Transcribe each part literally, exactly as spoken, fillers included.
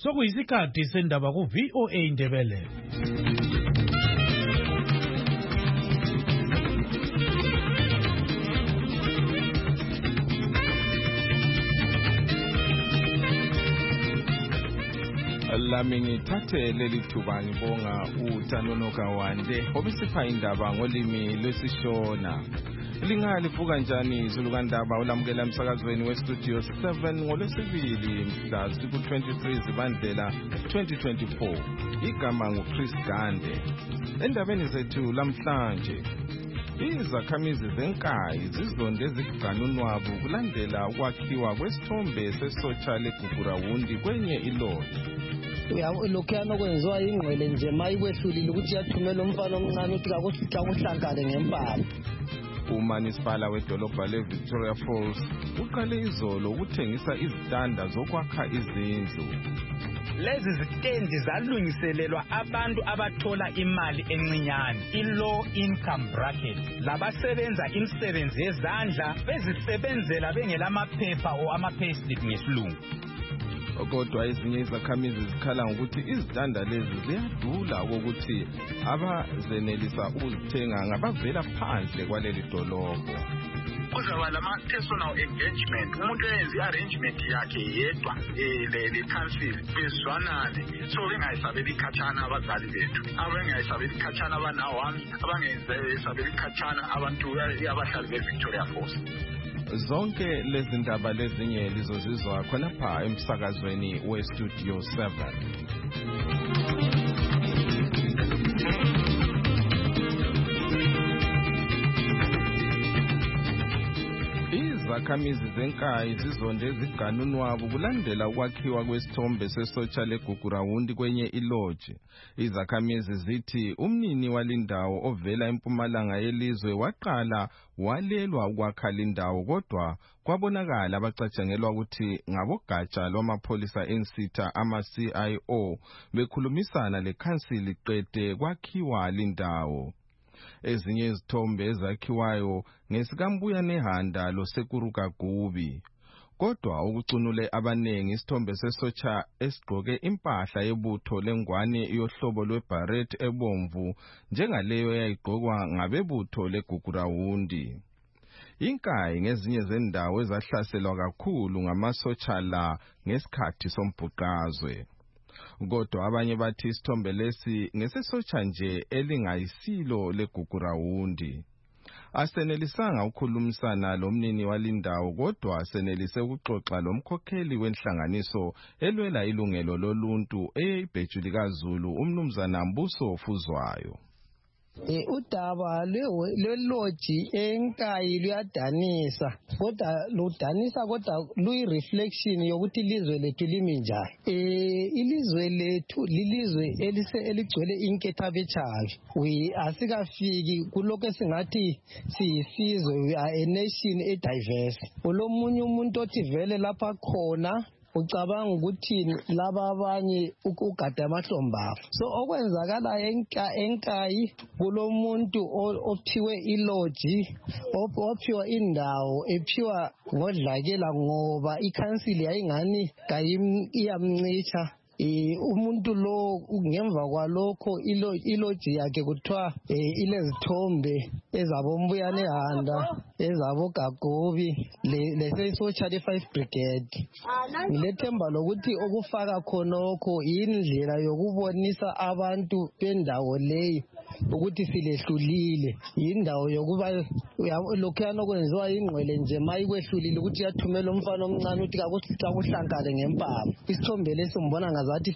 Sokuyisikhathi sendaba ku V O A Indebele. Lami ngithathe leli thuba ngibonga uTanono Kawande obisipha indaba ngolimi lwesiShona. Lingalivuka njani izulukandaba olamukela emsakazweni westudio seven ngolwesibili mhla ziku twenty-three Zibandlela twenty twenty-four. Igama nguChris Gande. Endabeni zethu lamhlanje, izakhamizi zenkayi zizonde ziganunwabu kulandela ukwakhiwa kwesithombe sesotsha leGugurawundi kwenye ilodge. Lokhuyana okwenziwa ingqwele nje mayikwehlulile ukuthi yathumela umfana omncane uthi kakusixa kuhlankale ngempala. Umanisipala wedolobha leVictoria Falls uqale izolo ukuthengisa izitanda zokwakha izindlu. Lezi zitendi zalungiselelwa abantu abathola imali encinyane, i-low income bracket, labasebenza imisebenzi yezandla bezisebenzela bengelamaphepha o ama-payslip ngesilungu. Kodwa ezinye izakhamizi zikhala ngokuthi izitanda lezi ziyadula ukuthi abazenelisa ukuzithenga ngabavela phandle kwaleli dolobho. Kuzaba lama-personal engagement, umuntu eyenza i-arrangement yakhe yedwa le council bezwanane, so bengayisabeli ikhatshana abazali bethu, abengayisabeli ikhatshana abanawami, abangayisabeli ikhatshana abantu abahlali beVictoria Falls. Zonke lezi ndaba lezinye lizozizwa khonapha emsakazweni westudio seven. Izakhamizi zenkayi zizonde ziganunwabu kulandela ukwakhiwa kwesithombe sesotsha leGugurawundi kwenye ilodge. Izakhamizi zithi umnini walindawo ovela empumalanga yelizwe waqala walelwa ukwakha lindawo, kodwa kwabonakala abacatshangelwa ukuthi ngabogatsha lwamapholisa ensitha ama-C I O bekhulumisana lekhansili qede kwakhiwa lindawo. Ezinye izithombe ezakhiwayo ngesikambuya nehanda loSekuruka Gubi. Kodwa ukucunule abanengi isithombe sesotsha esigqoke impahla yebutho lengwane yohlobo lweBaret ebomvu njengaleyo yayigqokwa ngabebutho leGugurawundi. Inkayi ngezinye zendawo ezahlaselwa kakhulu ngamasotsha la ngesikhathi sombhuqazwe. Kodwa abanye bathi isithombe lesi ngesesotsha nje elingayisilo leGugurawundi. Asenelisanga ukukhulumisana lomnini walindawo, kodwa senelise ukuxoxa lomkhokheli wenhlanganiso elwela ilungelo loluntu eyibhejuli kaZulu umnumzana Mbuso Fuzwayo. Eh udaba lelodge enkayi luyadanisa, kodwa ludanisa kodwa luyi-reflection yokuthi ilizwe lethu limi njani. Eh ilizwe lethu lilizwe elise eligcwele inketha bechavi. We asikafiki kuloko esingathi siyisizwe, we are a nation e diverse. Ulomunye umuntu othi vele lapha khona ucabanga ukuthi laba abanye ukugada amahlomba. So okwenzakala enka enkayi kulomuntu ophiwe ilodge, ophiwa indawo, ephiwa ngodlakela ngoba ikhansili yayingani iyamncicha. Umuntu lo ngemva kwalokho ilodge yakhe kuthiwa ilezithombe ezabombuya nehanda, ezaboGagobi lesesotsha le-five brigade. Ngilethemba lokuthi okufaka khonokho yindlela yokubonisa abantu bendawo leyo ukuthi silehlulile, yindawo yokuba lokhuyana okwenziwa ingqwele nje mayikwehlulile ukuthi yathumela umfana omncane uthi kakusixa kuhlankale ngempala. Isithombe lesi ngibona ngazathi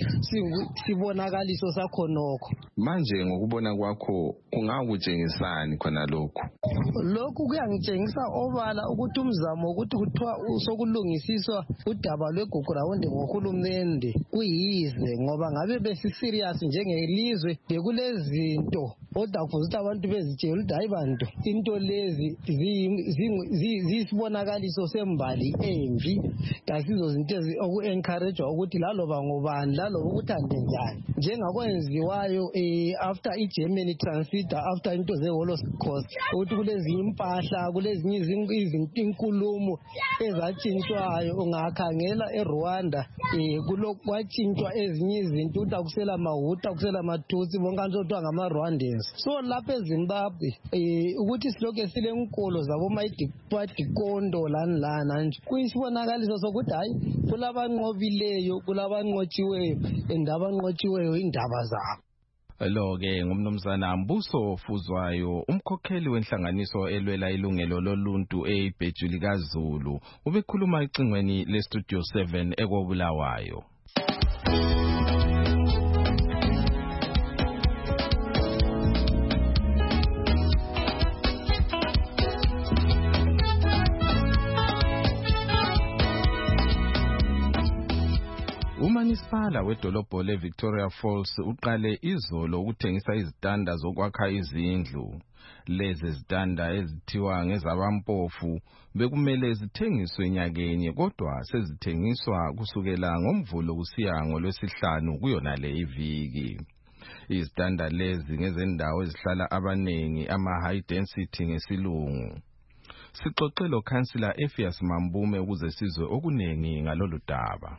sibonakaliso sakhonokho. Manje ngokubona kwakho kungakutshengisani khona lokho? Lokhu kuyangitshengisa obala ukuthi umzamo ukuthi kuthiwa sokulungisiswa udaba lweGugurawundi ngohulumende kuyize, ngoba ngabe besi serious njengelizwe bekulezinto kodwa kufuze abantu bezitshela ukuthi hayi bantu into lezi ziyisibonakaliso sembali embi kasizo zinto oku-encourage ukuthi laloba ngobani laloba ukuthande njani njengakwenziwayo um after i-Germany transiter after into ze-Holocaust ukuthi kulezinye impahla kulezinye inkulumo ezatshintshwayo ungakhangela eRwanda um kwatshintshwa ezinye izinto ukuthi akusela mahuta akusela matutsi bonke abantu okuthiwa ngama-Rwandans. So lapha eZimbabwe um ukuthi silokhu silenkolo zabomadikondo lani lana nje kuyisibonakaliso sokuthi hayi kulabanqobileyo kulabanqotshiweyo and abanqotshiweyo indaba zabo. Lo-ke ngumnumzana Mbuso Fuzwayo, umkhokheli wenhlanganiso elwela ilungelo loluntu eBhejuli kaZulu, ubekhuluma ecingweni leStudio seven ekobulawayo. Umanisipala wedolobho leVictoria Falls uqale izolo ukuthengisa izitanda zokwakha izindlu. Lezi zitanda ezithiwa ngezabampofu bekumele zithengiswe nyakenye kodwa sezithengiswa kusukela ngoMvulo kusiya ngoLwesihlanu kuyona le iviki. Izitanda lezi ngezendawo ezihlala abanengi ama-high density ngesilungu. Sixoxelo Councillor Ephias Mambume ukuze sizwe okunengi ngalolu daba.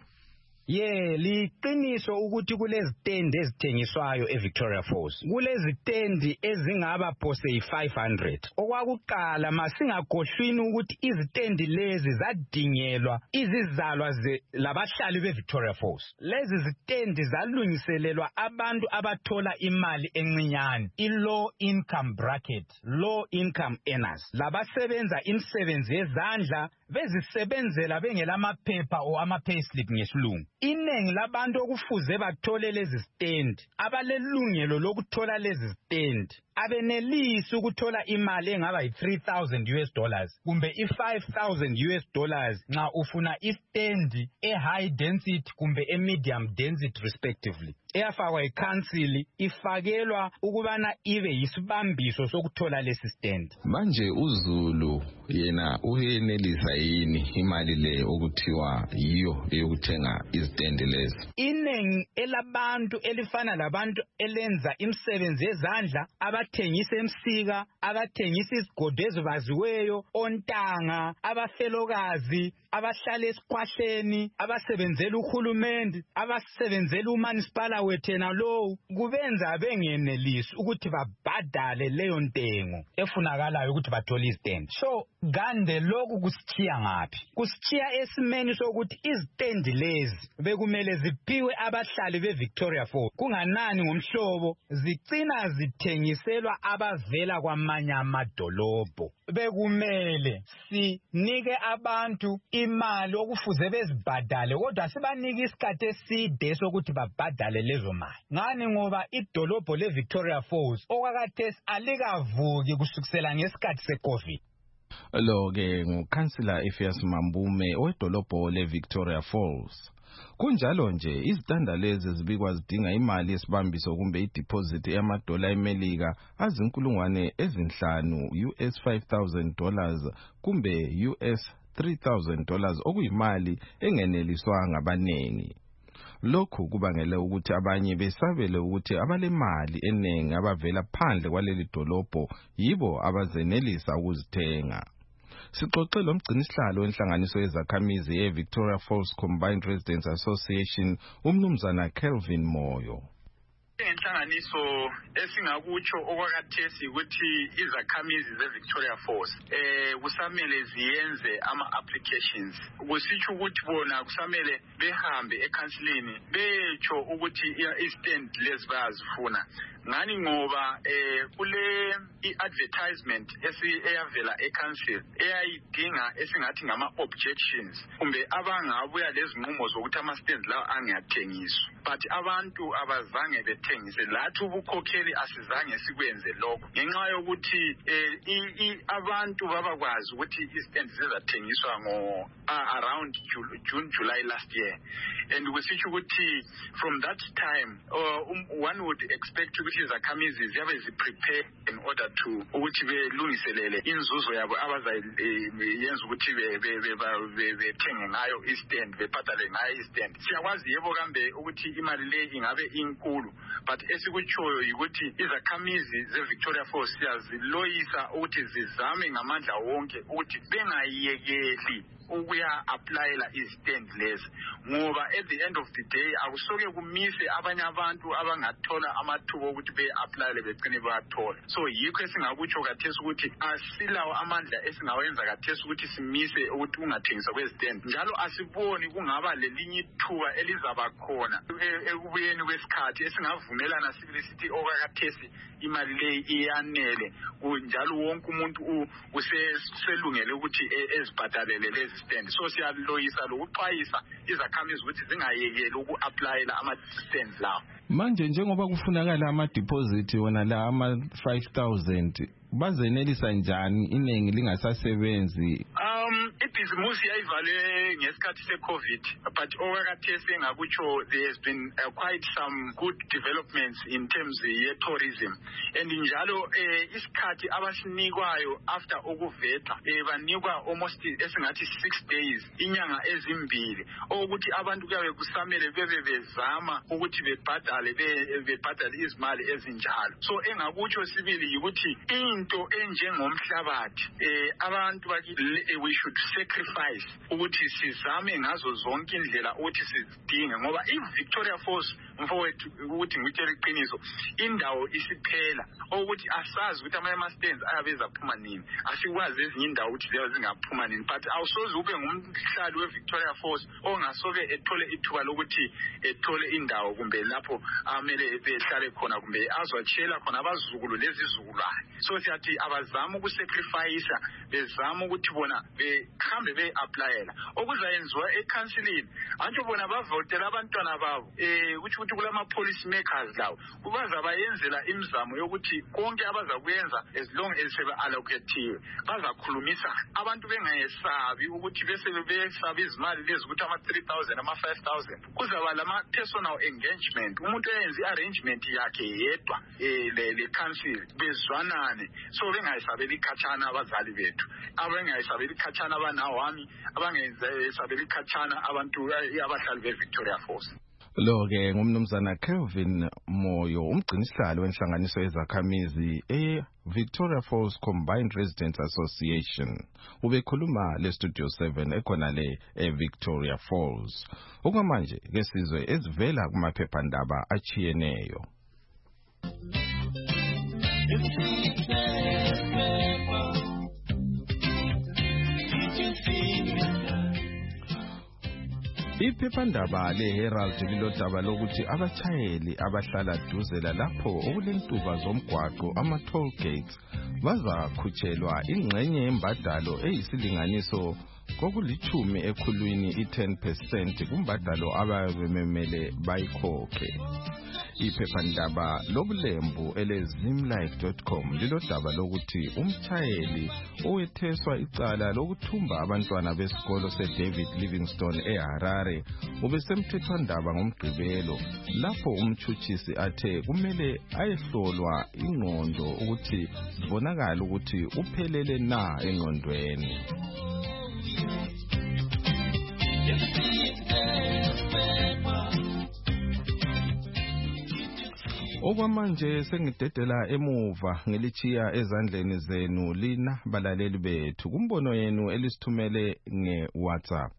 Ye liqiniso ukuthi kulezi stendi ezithengiswayo eVictoria Falls. Kulezi stendi ezingaba phose five hundred. Okwakuqala masingagohlwini ukuthi izitendi lezi zadingelwa izizalwa labahlali beVictoria Falls. Lezi zitendi zalungiselelwa abantu abathola imali encinyane, i-low income bracket, low income earners. Labasebenza imisebenzi yezandla bezisebenzela bengelamaphepha o ama-payslip ngesilungu. Inengi labantu okufuze bathole lezi stendi abalelungelo lokuthola lezi stendi abenelisi ukuthola imali engaba yi-three thousand US dollars kumbe i-five thousand US dollars nxa ufuna istendi e-high density kumbe e-medium density respectively. Eyafakwa iCouncil ifakelwa ukubana ibe yisibambiso sokuthola lesi stendi. Manje uZulu yena uyenelisa yini imali le okuthiwa yiyo eyokuthenga izitendi lezi? Inengi elabantu elifana labantu elenza imisebenzi yezandla abathengisa emsika, abathengisa izigodo ezibaziweyo, ontanga, abafelokazi, abahlala esikhwahleni, abasebenzela uhulumende, abasebenzela umanisipala wethena lo, kubenza bengenelisi ukuthi babhadale leyo ntengo efunakalayo ukuthi bathole izitendi. So gande lokhu kusithiya ngaphi? Kusithiya esimeni sokuthi izitendi lezi bekumele ziphiwe abahlali beVictoria Falls. Kunganani ngomhlobo zicina zithengiselwa abavela kwamanye amadolobho. Bekumele sinike abantu imali okufuze bezibhadale kodwa sibanike isikhathi eside sokuthi babhadale lezo mali. Ngani ngoba idolobho leVictoria Falls okwakhathesi alikavuki kusukisela ngesikhathi seCovid. Lo-ke nguCouncillor Ephias Mambume wedolobho leVictoria Falls. Kunjalo nje izitanda lezi zibikwa zidinga imali yesibambiso kumbe ideposit yamadola eMelika azinkulungwane ezinhlanu U S five thousand dollars kumbe U S three thousand dollars okuyimali engeneliswa ngabanengi. Lokhu kubangela ukuthi abanye besabele ukuthi abalemali eningi abavela phandle kwaleli dolobho yibo abazenelisa ukuzithenga. Sixoxela umgcinisihlalo wenhlanganiso yezakhamizi eVictoria Falls Combined Residents Association umnumzana Kelvin Moyo. Inhlanganiso esingakutsho okwakhathesi ukuthi izakhamizi zeVictoria Falls eh kusamele ziyenze ama applications. Kusitsho ukuthi bona kusamele behambe eCouncilini becho ukuthi istand lezi bayazifuna. Ngani ngoba eh kule iadvertisement esiyavela eCouncil eyayidinga esingathi ngama objections kumbe abangabuya lezinqumo zokuthi ama stands lawo angiyathengiswa, but abantu abazange bathengise lathi ubukhokheli asizange sikwenze lokho ngenxa yokuthi eh abantu babakwazi ukuthi i-stand zezathengiswa ngo around June July last year, and kusitsho ukuthi from that time uh, um, one would expect ukuthi izakhamizi ziyabe ziprepare in order to ukuthi belungiselele inzuzo yabo abazayenza ukuthi bethenge ngayo i-stand bebhadale ngayo i-stand. Siyakwazi yebo kambe ukuthi imali le ingabe inkulu, but esikutshoyo ukuthi izakhamizi ze-Victoria Falls siyaziloyisa ukuthi zizame ngamandla wonke ukuthi bengayekeli ukuya applyela i-stand lezi, ngoba at the end of the day akusoke kumise abanye abantu abangathola amathuba ukuthi be-applyele begcine bayathola. So yikho esingakutsho kathesi ukuthi asilawo amandla esingawenza kathesi ukuthi simise ukuthi ungathengiswa kwe-stand, njalo asiboni kungaba lelinye ithuba elizaba khona ekubuyeni kwesikhathi esingavumelana sibili sithi okakathesi imali le iyanele, njalo wonke umuntu uselungele ukuthi ezibhadalele lezi stand. So siyaloyisa lokuxwayisa izakhamizi ukuthi zingayekeli uku-applyela ama-stands lawo. Manje njengoba kufunakala ama-deposit wona la ama-five thousand bazenelisa njani iningi lingasasebenzi? Um ibhizimusi yayivale ngesikhathi se-COVID, but okakathesi engakutsho there has been uh, quite some good developments in terms ye-tourism, and njalo eh, isikhathi abasinikwayo after ukuveta eh, banikwa almost esingathi six days, inyanga ezimbili, ukuthi abantu kuyabe kusamele bebe bezama ukuthi bebhadale bebhadale izimali ezinjalo. So engakutsho sibili ukuthi into enjengomhlabathi eh abantu bakithi we should sacrifice ukuthi sizame ngazo zonke indlela ukuthi sizidinge, ngoba i-Victoria Falls mfowethu ukuthi ngitshela iqiniso indawo isiphela ukuthi asazi ukuthi ama-stands ayabeza phuma nini, asikwazi ezinye indawo ukuthi leyo zingaphuma nini, but awusoze ube ngumhlali we-Victoria Falls ongasoke ethole ithuba lokuthi ethole indawo kumbe lapho amele behlale khona kumbe azwatshela khona abazukulu lezizukulwane. So siyathi abazama ukusacrifice, bezama ukuthi bona behambe be-applyela okuzayenziwa ecounsilini, antsho bona bavotela abantwana babo eh ukuthi ukuthi kulama-policy makers lawo bazabayenzela imizamo yokuthi konke abazakuyenza as long as sebe-allocatiwe bazakhulumisa abantu bengayesabi ukuthi bese besabi izimali lezi ukuthi ama-three thousand ama-five thousand. Kuzaba lama-personal engagement, umuntu eyenza i-arrangement yakhe yedwa eh le council bezwanane, so bengayisabeli khatshana abazali bethu, abengayisabeli khatshana abanawami, abangayisabeli khatshana abantu abahlali be-Victoria Falls. Lo ke ngumnumzana Kelvin Moyo, umgcinisihlalo wenhlanganiso yezakhamizi e-Victoria Falls Combined Residents Association. Ubekhuluma le Studio seven ekhona le e-Victoria Falls. Okwamanje ke sizwe ezivela kumaphephandaba achiyeneyo. Iphephandaba le-Herald lilodaba lokuthi abachayeli abahlala duze lapho okulentuba zomgwaqo ama-toll gates bazakhutshelwa ingxenye yembadalo eyisilinganiso kokulithumi ekhulwini i-ten percent kumbadalo ababemele bayikhokhe. Iphephandaba lobulembu ele-zimlife dot com lilodaba lokuthi umchayeli owetheswa icala lokuthumba abantwana besikolo se-David Livingstone eHarare ubesemthethwandaba ngomgqibelo lapho umtshutshisi athe kumele ayehlolwa ingqondo ukuthi kubonakala ukuthi uphelele na engqondweni. Okwamanje sengidedela emuva ngelichiya ezandleni zenu lina balaleli bethu kumbono yenu elisithumele nge-WhatsApp.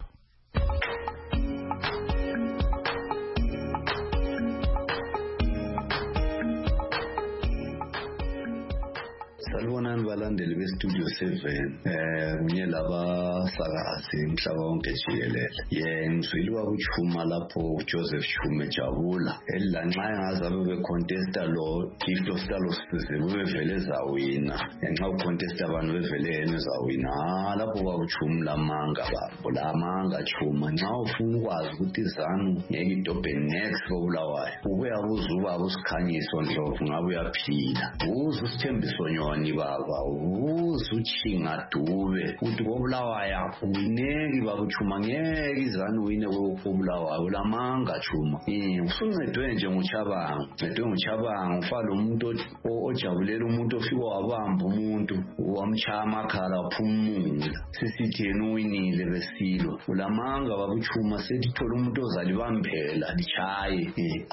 salibonani balandeli bestudio seven eh kunye laba sakazi umhlaba wonke jikelele ye ngizwile ukuchuma lapho uJoseph Chume Jabula elanxa engazabe becontesta lo gift of star losizwe bevele zawina enxa ucontesta abantu bevele yena zawina lapho kwakuchuma lamanga babo lamanga chuma nxa ufuna ukwazi ukuthi izanu ngeke idobhe next kobulawayo ubuya kuzuba usikhanyiso ndlovu ngabe uyaphila uzu sithembiso nyoni baba uzu chinga dube uthi kobulawayo uyineki bakuchuma ngeke izanu wine kobulawayo lamanga chuma eh usuncedwe nje nguChabanga ncedwe nguChabanga ufala umuntu ojabulela umuntu ofika wabamba umuntu wamchaya amakhala waphumula sisithi yena uwinile besilo ulamanga bakuchuma setithola umuntu ozalibambela lichaye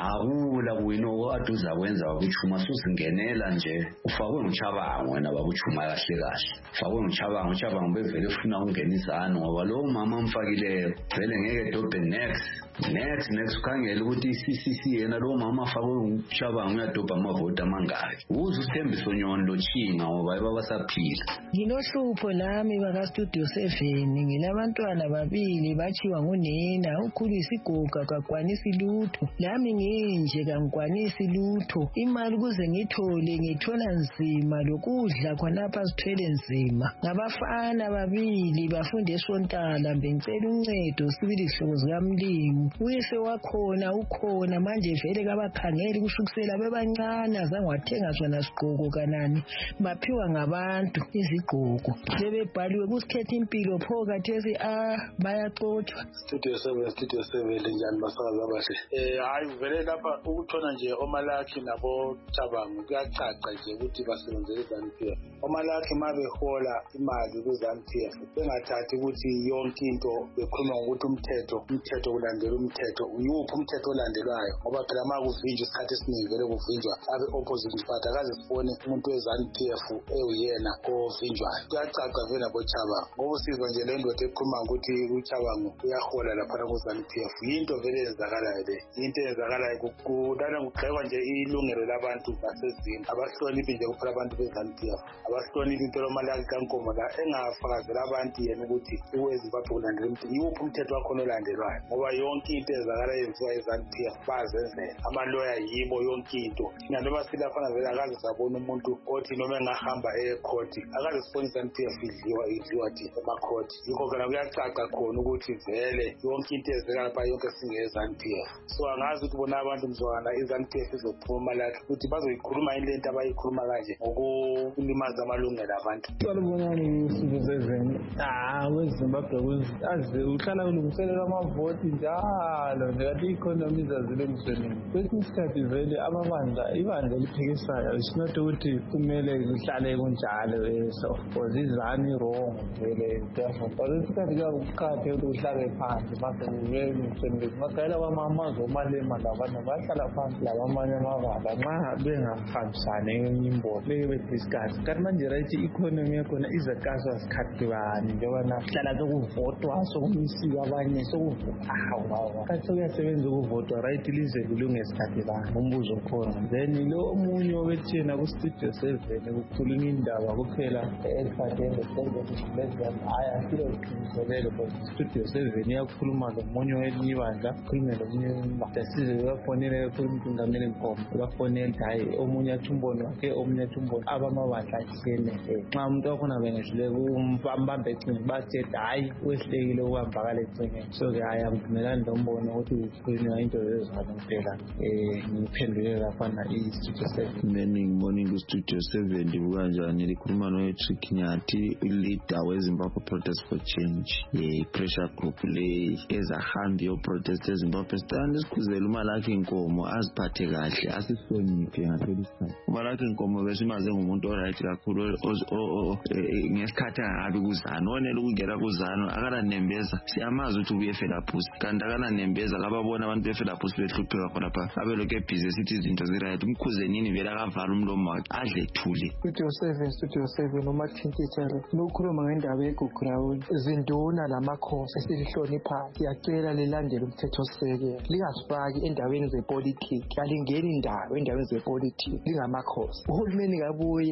akula kuwino kade uzakwenza bakuchuma susingenela nje ufakwe nguChabanga wena bakuchuma kahle kahle ufakwe nguChabanga uChabanga bevele ufuna ukungena izanu ngoba lo mama amfakileyo vele ngeke dobhe next next next ukhangela ukuthi C C C yena lo mama afakwe nguChabanga uyadobha amavoti amangaki uze usithembiso nyoni lo chinga ngoba babasaphila nginohlupho nami baka studio seven nginabantwana babili bachiwa ngunina ukhulisa igoga kakwanisa ilutho nami nginje kangikwanisa ilutho imali kuze ngithole ngithola nzima lokudla khonapha sithwele nzima ngabafana babili bafunda esontala bengicela uncedo sibili hlobo zikamlimi uyise wakhona ukhona manje vele kabakhangeli kushukusela bebancane azangwathenga sona sigqoko kanani baphiwa ngabantu izigqoko sebebhaliwe kusikhetha impilo pho kathesi ah bayaxothwa studio seven studio seven njani basakaza abahle eh hayi vele lapha ukuthona nje omalakhi nabo Chabanga kuyacaca nje ukuthi basebenzele iZANU-P F omalakhi mabehola imali kuZANU-P F bengathathi ukuthi yonke into bekhuluma ukuthi umthetho umthetho kulandela umthetho uyuphi umthetho olandelwayo ngoba phela ma kuvinjwa isikhathi esiningi vele kuvinjwa abe opposition party akaze sibone umuntu weZANU-P F eyuyena ovinjwayo kuyacaca vele nabo Chabanga ngoba usizwa nje le ndoda ekhuluma ukuthi uChabanga uyahola lapha kuZANU-P F into vele ezakalayo le into ezakalayo kudala kugxekwa nje ilungelo labantu basezini abahloniphi nje kuphela abantu beZANU-P F abahloniphi impilo malaki kaNkomo la engafakazela abantu yena ukuthi uweZimbabwe kulandela umthetho yuphi umthetho wakho olandelwayo ngoba yonke into ezakala yenziwa eZANU-P F bazenzela amaloya yibo yonke into naloba silafana vele akaze sabona umuntu othi noma engahamba ecourt akaze sibone iZANU-P F idliwa idliwa thi emacourt yikho kana kuyacaca khona ukuthi vele yonke into ezekala lapha yonke singeZANU-P F so angazi ukuthi bona abantu mzwana iZANU-P F izophuma lakhe ukuthi bazoyikhuluma into abayikhuluma kanje ngokulimaza amalungelo abantu salibonani sizezeni ah weZimbabwe aze uhlala ulungiselela amavoti njalo nje kanti economy izazile emhlweni kwesinye isikhathi vele amabandla ibandla eliphikisayo isinothi ukuthi kumele lihlale kunjalo so because izani wrong vele kwesinye isikhathi kuqhathe ukuthi uhlale phansi mase uvele emhlweni magayela kwamamazwe omalema labantu bahlala phansi labamanye amabandla nxa bengahambisani enye imbono beke bediscuss kanti manje right economy yakhona izakazwa sikhathi bani njengoba nahlala sokuvotwa sokumisiwa abanye sokuvotwa kanti sokuyasebenza ukuvotwa right lize lilunge isikhathi bani umbuzo khona then lo omunye obethena kustudio seven ukukhuluma indaba kuphela eliphathele seven aya kilo kusebenza because studio seven iyakhuluma lomunye welinye ibandla khulume lomunye ibandla size bafonele khuluma uNgameli Nkomo bafonele hayi omunye athumbono wakhe omunye athumbono abamabandla athene nxa umuntu wakhona bengehlule kumbamba ecingo bathi hayi wehlekile ukuhamba kale ecingo so ke hayi angivumelani nombono ukuthi kukhulunywa into ezizalo impela eh ngiphendule lapha na i-studio seven morning morning ku-studio seven ndibuka njani likhuluma noTrick Nyathi leader weZimbabwe Protest for Change ye-pressure group le ezahambi yo-protest eZimbabwe stand isikhuzela uMalakhi Nkomo aziphathe kahle asihloniphe ngaphela isikhathi uMalakhi Nkomo besimaze ngumuntu oright kakhulu ngesikhathi angabi kuZANU onele ukungena kuZANU akalanembeza siyamazi ukuthi ubuye Felaphusi kanti akalanembeza kababona abantu beFelaphusi behlupheka khonapha abelokhu ebhizi esithi izinto ziright umkhuzenini vele akavala umlomo wakhe adle thule studio seven studio seven umathintithele nokhuluma ngendaba yeGugurawuni izinduna lamakhosi esilihloniphayo siyacela lilandele umthethosisekelo lingasifaki endaweni zepolitiki alingeni indawo endaweni zepolitiki lingamakhosi uhulumeni kabuye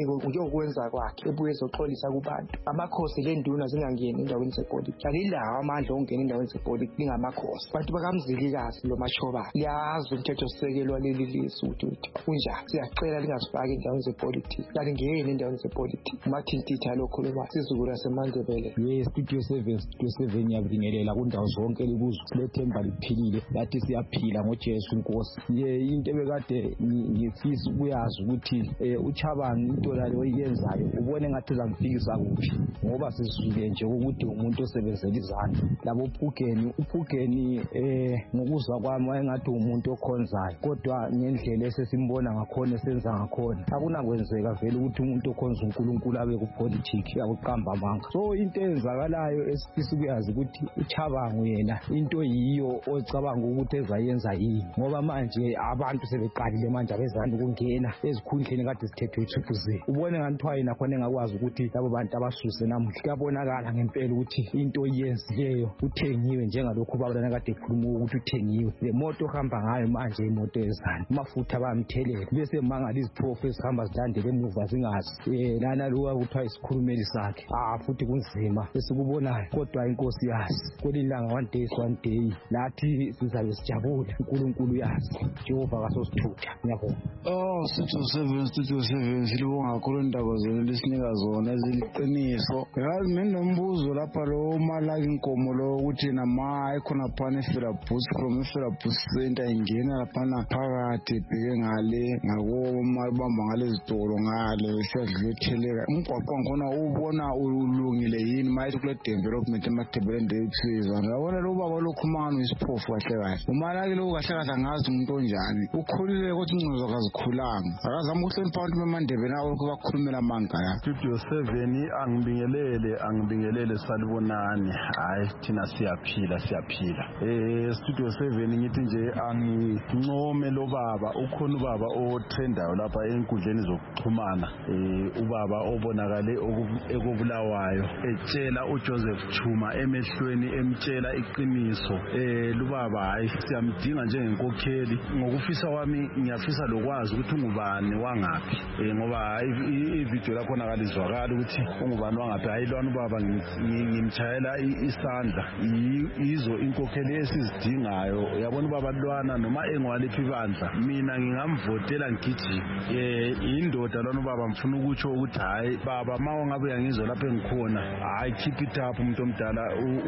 njengokwenza kwakhe ebuye ezoxolisa kubantu amakhosi le nduna zingangeni endaweni zepolitiki alilawo amandla okungena endaweni zepolitiki lingamakhosi bantu bakamzilikazi lo machoba liyazi umthethosisekelo waleli lizwe ukuthi kunjani siyacela lingasifaki endaweni zepolitiki lalingeni endaweni zepolitiki umathintitha lokhuluma sizukulu yasemandebele ye studio seven studio seven yabingelela kundawo zonke likuzo silethemba liphilile lathi siyaphila ngoJesu inkosi ye into ebekade ngifisa ukuyazi ukuthi uChabangu into lalo oyenzayo ubone ngathi zamfikisa kuphi ngoba sizwile nje ukuthi umuntu osebenzela izandla labo Phugeni uPhugeni eh ngokuzwa kwami wayengathi umuntu okhonzayo kodwa ngendlela esesimbona ngakhona esenza ngakhona akunakwenzeka vele ukuthi umuntu okhonza uNkulunkulu abe kupolitiki akuqamba amanga so into eyenzakalayo esifisa ukuyazi ukuthi uChabangu yena into yiyo ocabanga ukuthi ezayenza yini ngoba manje abantu sebeqalile manje abezana ukungena ezikhundleni kade sithethwe ithuphuze ubone nganthiwa yena khona engakwazi ukuthi labo bantu abasuse namuhla kuyabonakala ngempela ukuthi into iyenzileyo uthengiwe njengalokho babona kade ekhuluma ukuthi uthengiwe le moto ohamba ngayo manje imoto ezana amafutha bayamthelela bese mangala iziphofu ezihamba zilandele emuva zingazi eh lana lo ukuthiwa isikhulumeli sakhe ah futhi kunzima esikubonayo kodwa inkosi yazi kolilanga one day one day lathi sizabe sijabule uNkulunkulu yazi Jehova kasosithutha ngiyabonga oh studio seven studio seven silibonga kakhulu indaba zenu lisinika zona eziliqiniso yazi nginombuzo lapha lo Malaki Nkomo lo ukuthi nama ikhona phana eFirabus from eFirabus center ingena lapha phakathi ebheke ngale ngakoma ibamba ngale izitolo ngale siyadluletheleka umgwaqo ngona ubona ulungile yini mayithi kule development emathebeleni ndeyitsizwa ngabona lo baba lokhumana isiphofu kahle kahle uMalaki lo kahle kahle angazi umuntu onjani ukhulile ukuthi incozo kazikhulanga akazama ukuhlonipha abantu bemandebeni awo ukubakhulumela amangaya studio seven angibingelele angibingelele salibonani hayi thina siyaphila siyaphila eh studio seven ngithi nje angincome lo baba ukhona ubaba otrendayo lapha enkundleni zokuxhumana eh ubaba obonakale ekubulawayo etshela uJoseph Chuma emehlweni emtshela iqiniso eh lubaba hayi siyamdinga njengenkokheli ngokufisa wami ngiyafisa lokwazi ukuthi ungubani wangaphi eh ngoba ivideo lakho nakalizwakala ukuthi ungubani wangaphi hayi lwana ubaba ngimchayela isandla yizo inkokheli esizidingayo yabona ubaba lwana noma engwaliphi bandla mina ngingamvotela ngithi eh indoda lwana ubaba mfuna ukutsho ukuthi hayi baba mawo ngabe uyangizwa lapha engikhona hayi keep it up umuntu omdala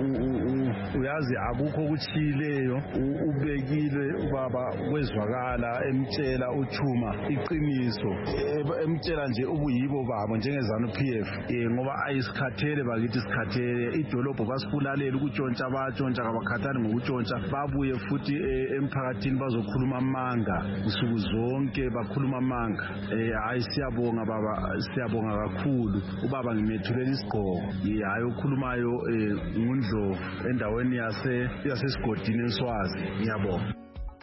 uyazi akukho ukuchileyo ubekile ubaba kwezwakala emtshela uChuma iqiniso emtshela nje ubuyibo babo njengezanu P F eh ngoba ayisikhathele bakithi isikhathele idolobho basifulalela ukutshontsha abatshontsha abakhathani ngokutshontsha babuye futhi emphakathini bazokhuluma amanga usuku zonke bakhuluma amanga eh hayi siyabonga baba siyabonga kakhulu ubaba ngimethulela isigqoko hayi okhulumayo ngundlo endaweni yase yasesigodini eSwazi ngiyabonga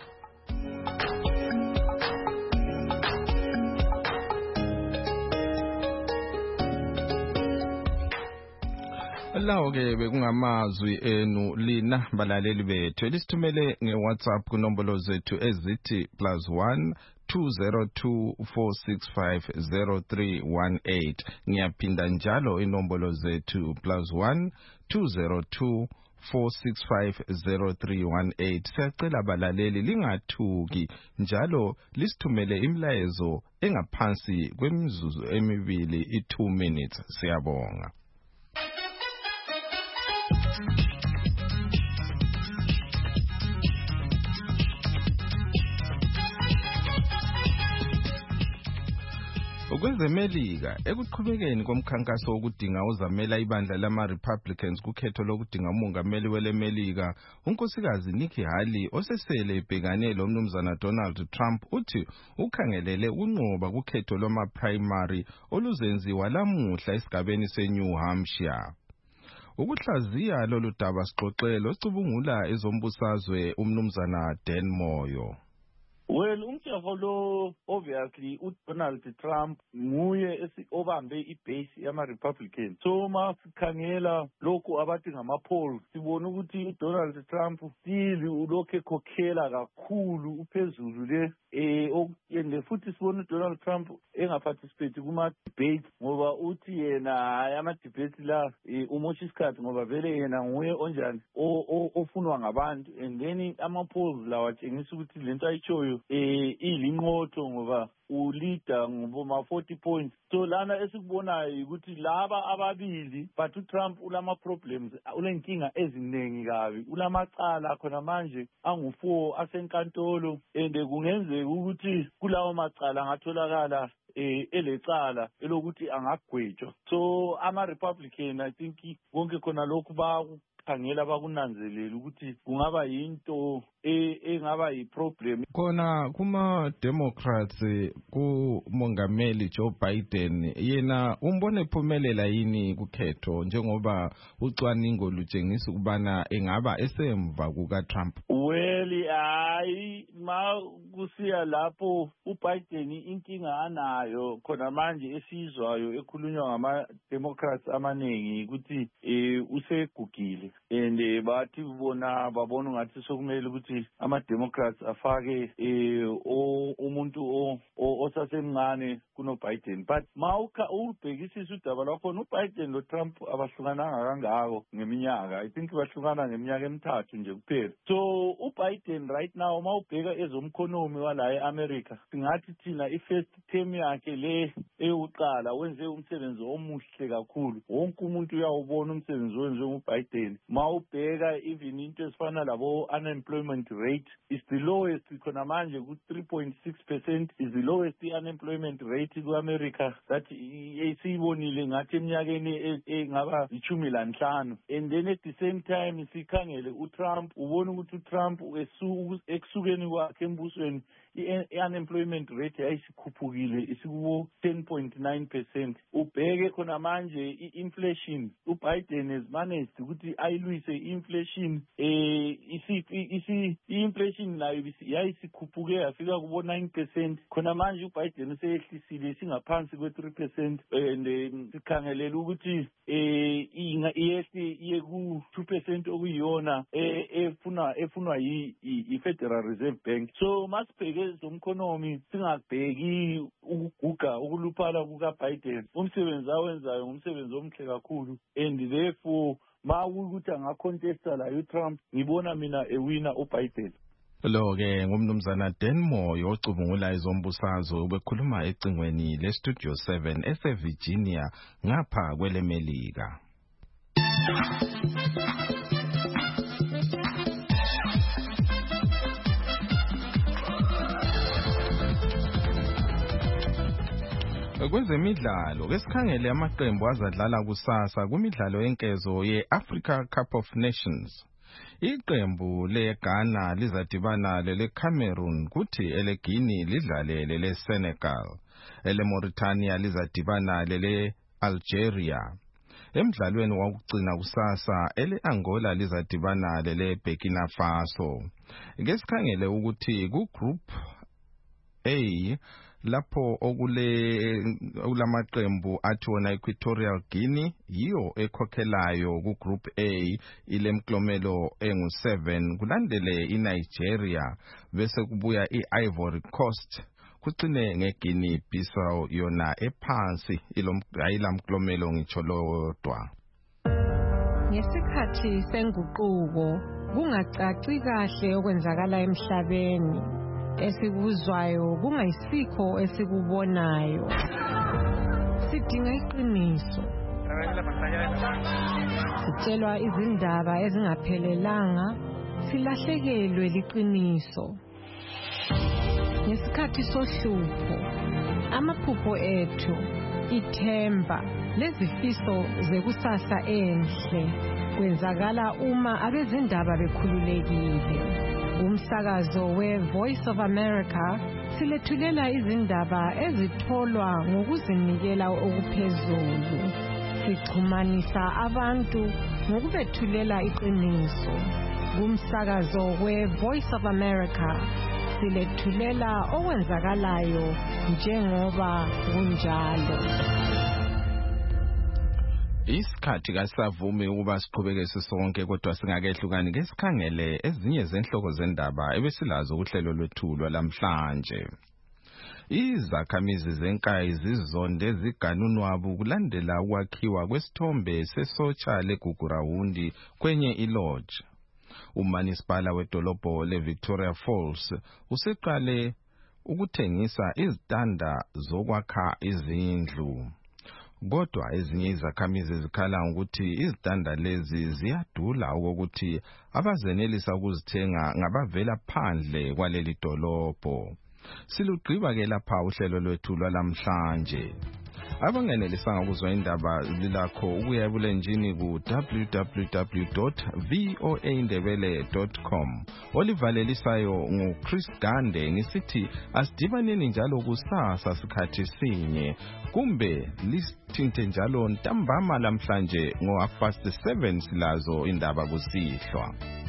lawo ke bekungamazwi enu lina balaleli bethu elisithumele ngeWhatsApp kunombolo zethu ezithi plus one two zero two four six five zero three one eight ngiyaphinda njalo inombolo zethu plus one two zero two four six five zero three one eight siyacela balaleli lingathuki njalo lisithumele imlayezo engaphansi kwemizuzu emibili i two minutes siyabonga Ukwezemelika ekuqhubekeni komkhankaso wokudinga uzamela ibandla lama Republicans kukhetho lokudinga umongameli welemelika unkosikazi Nikki Haley osesele ebhekane lo mnumzana Donald Trump uthi ukhangelele unqoba kukhetho loma primary oluzenziwa lamuhla esigabeni seNew Hampshire. Ukuhlaziya lolu daba sixoxelo sicubungula ezombusazwe umnumzana Dan Moyo. Well, umthetho lo obviously uDonald Trump nguye obambe ibase yama Republican. So masikhangela lokho abathi ngama polls sibona ukuthi uDonald Trump still ulokho ekhokhela kakhulu uphezulu le eh ende futhi sibona uDonald Trump engaparticipate kuma debates ngoba uthi yena ama debates la umosha isikhathi ngoba vele yena nguye onjani ofunwa ngabantu and then ama polls lawa tshengisa ukuthi lento ayichoyo eh ilinqotho ngoba uleader ngoma forty points. So lana esikubonayo ukuthi laba ababili but uTrump ulama problems ulenkinga eziningi kabi ulamacala khona manje angu four asenkantolo and kungenzeka ukuthi kulawo macala angatholakala eh elecala elokuthi angagwetshwa. So ama Republican I think konke khona lokhu ba khangela bakunanzelela ukuthi kungaba yinto engaba yiproblem khona kuma Democrats ku mongameli Joe Biden yena umbone phumelela yini kukhetho njengoba ucwaningo lutshengisa ukubana engaba esemva kuka Trump. Well hayi ma kusiya lapho uBiden inkinga anayo khona manje esizwayo ekhulunywa ngama Democrats amaningi ukuthi usegugile and bathi bona babona ngathi sokumele ukuthi ama Democrats afake umuntu osasemncane kuno Biden but mawuka ubhekisisa udaba lwakho uBiden lo Trump abahlukananga kangako ngeminyaka. I think bahlukana ngeminyaka emithathu nje kuphela. So uBiden right now mawubheka ezomkhonomi wala eAmerica singathi thina ifirst term yakhe le eyokuqala wenze umsebenzi omuhle kakhulu. Wonke umuntu uyawubona umsebenzi wenziwe nguBiden. Mawubheka even into esifana labo unemployment rate is the lowest khona manje ku three point six percent is the lowest unemployment rate ku America that esiyibonile ngathi eminyakeni engaba ichumi lanhlanu. And then at the same time sikhangele uTrump ubona ukuthi uTrump ekusukeni kwakhe embusweni i-unemployment rate yayisikhuphukile isikubo ten point nine percent. Ubheke khona manje i-inflation uBiden has managed ukuthi ayilwise i-inflation eh isi i-inflation nayo yayisikhuphukile yafika kubo nine percent. Khona manje uBiden useyehlisile singaphansi kwe three percent and sikhangelela ukuthi eh iyehli iye ku two percent okuyiyona efuna efunwa yi-Federal Reserve Bank. So masibheke zomkhonomi singabheki ukuguga ukuluphala kuka Biden umsebenzi awenzayo umsebenzi omhle kakhulu and therefore ma ukuthi angacontesta la uTrump ngibona mina ewina uBiden. Lo ke ngumnumzana Denmore yocubungula izombusazwe ubekhuluma ecingweni le Studio seven ese Virginia ngapha kwele Melika. Kwezemidlalo kesikhangele amaqembu azadlala kusasa kumidlalo yenkezo ye-Africa Cup of Nations. Iqembu leGhana lizadibana lele Cameroon kuthi ele Guinea lidlale lele Senegal. Ele Mauritania lizadibana lele Algeria. Emidlalweni wokugcina kusasa ele Angola lizadibana lele Burkina Faso. Ngesikhangele ukuthi ku group A lapho okule ulamaqembu athi wona Equatorial Guinea yiyo ekhokhelayo ku group A ile mklomelo engu seven kulandele iNigeria bese kubuya iIvory Coast kucine ngeGuinea Bissau yona ephansi ilomqayila mklomelo ngicholodwa. Ngesikhathi senguquko kungacaci kahle okwenzakala emhlabeni esikuzwayo kungayisikho esikubonayo sidinga iqiniso sitshelwa izindaba ezingaphelelanga silahlekelwe liqiniso ngesikhathi sohlupho amaphupho ethu ithemba lezifiso zekusasa enhle kwenzakala uma abezindaba bekhululekile. Umsakazo we Voice of America silethulela izindaba ezitholwa ngokuzinikela okuphezulu. Sixhumanisa abantu ngokubethulela iqiniso. Umsakazo we Voice of America silethulela okwenzakalayo njengoba kunjalo. Isikhathi kasavumi ukuba siqhubeke sisonke kodwa singakehlukani ke sikhangele ezinye zenhloko zendaba ebesilazo kuhlelo lwethu lwalamhlanje. Izakhamizi zenkayi zizonde ziganunwabu kulandela ukwakhiwa kwesithombe sesotsha leGugurahundi kwenye ilodge. Umanisipala wedolobho leVictoria Falls useqale ukuthengisa izitanda zokwakha izindlu. Kodwa ezinye izakhamizi zikhala ukuthi izitanda lezi ziyadula okokuthi abazenelisa ukuzithenga ngabavela phandle kwaleli dolobho. Silugqiba ke lapha uhlelo lwethu lwalamhlanje. Abangenelisanga ukuzwa indaba lilakho ukuya ebulenjini ku w w w dot voa ndebele dot com. Olivalelisayo nguChris Gande ngisithi asidibaneni njalo kusasa sikhathi sinye kumbe lisithinte njalo ntambama lamhlanje ngo half past seven silazo indaba kusihlwa.